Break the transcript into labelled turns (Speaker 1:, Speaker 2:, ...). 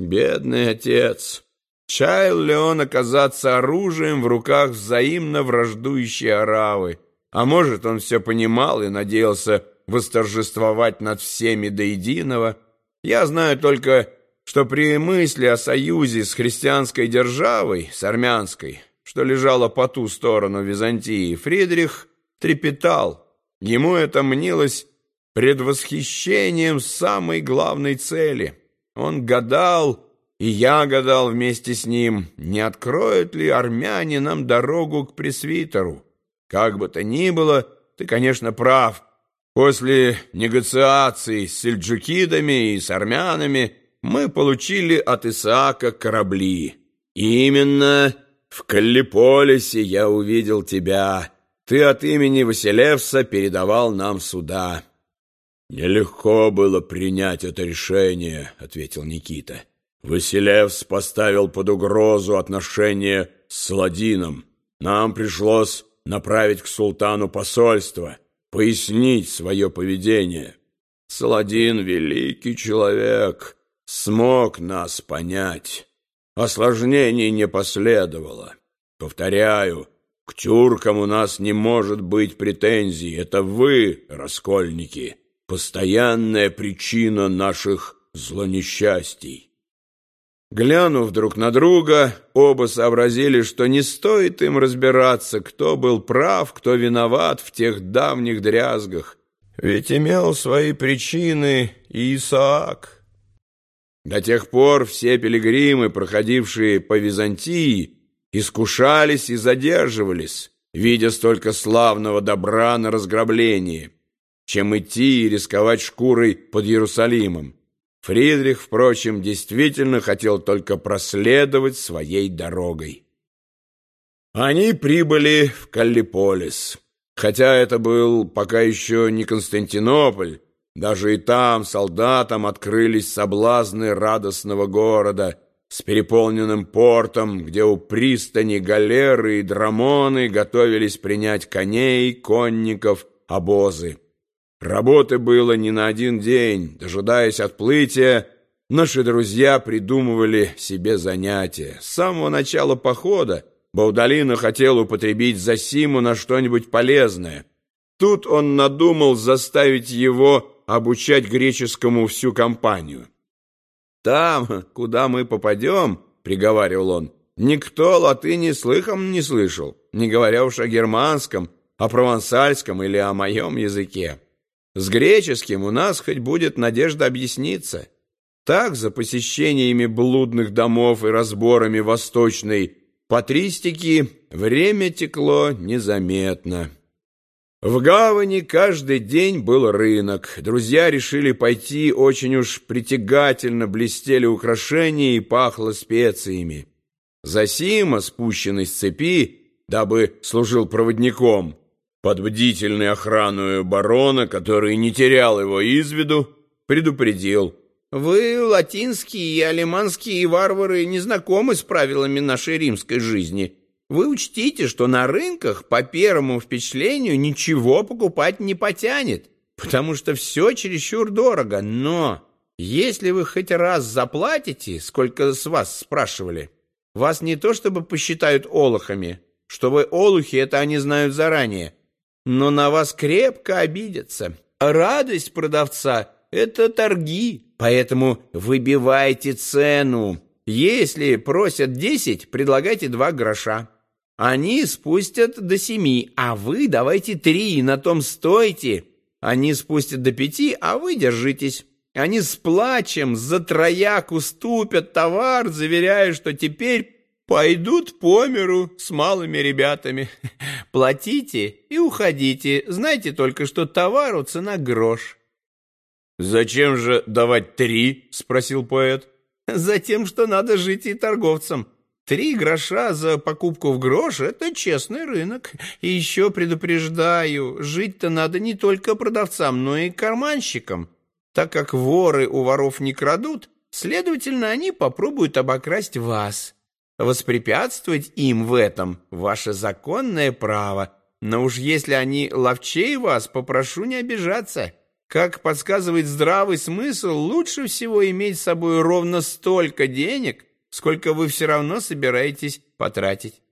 Speaker 1: Бедный отец! Чаял ли он оказаться оружием в руках взаимно враждующей оравы? А может, он все понимал и надеялся восторжествовать над всеми до единого? Я знаю только, что при мысли о союзе с христианской державой, с армянской, что лежала по ту сторону Византии, Фридрих трепетал. Ему это мнилось предвосхищением самой главной цели. Он гадал, и я гадал вместе с ним, не откроют ли армяне нам дорогу к пресвитеру. Как бы то ни было, ты, конечно, прав. После негоциаций с сельджукидами и с армянами мы получили от Исаака корабли. Именно в Каллиполисе я увидел тебя. Ты от имени Василевса передавал нам суда. «Нелегко было принять это решение», — ответил Никита. «Василевс поставил под угрозу отношения с Саладином. Нам пришлось направить к султану посольство, пояснить свое поведение. Саладин, великий человек, смог нас понять. Осложнений не последовало. Повторяю, к тюркам у нас не может быть претензий. Это вы, раскольники, постоянная причина наших злонесчастий». Глянув друг на друга, оба сообразили, что не стоит им разбираться, кто был прав, кто виноват в тех давних дрязгах. Ведь имел свои причины и Исаак. До тех пор все пилигримы, проходившие по Византии, искушались и задерживались, видя столько славного добра на разграбление, чем идти и рисковать шкурой под Иерусалимом. Фридрих, впрочем, действительно хотел только проследовать своей дорогой. Они прибыли в Каллиполис. Хотя это был пока еще не Константинополь, даже и там солдатам открылись соблазны радостного города с переполненным портом, где у пристани галеры и драмоны готовились принять коней, конников, обозы. Работы было не на один день. Дожидаясь отплытия, наши друзья придумывали себе занятия. С самого начала похода Баудолино хотел употребить Зосиму на что-нибудь полезное. Тут он надумал заставить его обучать греческому всю компанию. «Там, куда мы попадем, — приговаривал он, — никто латыни слыхом не слышал, не говоря уж о германском, о провансальском или о моем языке. С греческим у нас хоть будет надежда объясниться». Так, за посещениями блудных домов и разборами восточной патристики, время текло незаметно. В гавани каждый день был рынок. Друзья решили пойти, очень уж притягательно блестели украшения и пахло специями. Зосима, спущенный с цепи, дабы служил проводником, под бдительной охраной барона, который не терял его из виду, предупредил: «Вы, латинские и алеманские варвары, не знакомы с правилами нашей римской жизни. Вы учтите, что на рынках по первому впечатлению ничего покупать не потянет, потому что все чересчур дорого. Но если вы хоть раз заплатите, сколько с вас спрашивали, вас не то чтобы посчитают олухами, что вы олухи, это они знают заранее, но на вас крепко обидятся. Радость продавца — это торги, поэтому выбивайте цену. Если просят 10, предлагайте 2 гроша. Они спустят до 7, а вы давайте 3, на том стойте. Они спустят до 5, а вы держитесь. Они с плачем за трояк уступят товар, заверяя, что теперь пойдут по миру с малыми ребятами. Платите и уходите. Знайте только, что товару цена грош». «Зачем же давать 3?» — спросил поэт. «Затем, что надо жить и торговцам. 3 гроша за покупку в грош — это честный рынок. И еще предупреждаю, жить-то надо не только продавцам, но и карманщикам. Так как воры у воров не крадут, следовательно, они попробуют обокрасть вас. Воспрепятствовать им в этом — ваше законное право. Но уж если они ловчей вас, попрошу не обижаться. Как подсказывает здравый смысл, лучше всего иметь с собой ровно столько денег, сколько вы все равно собираетесь потратить.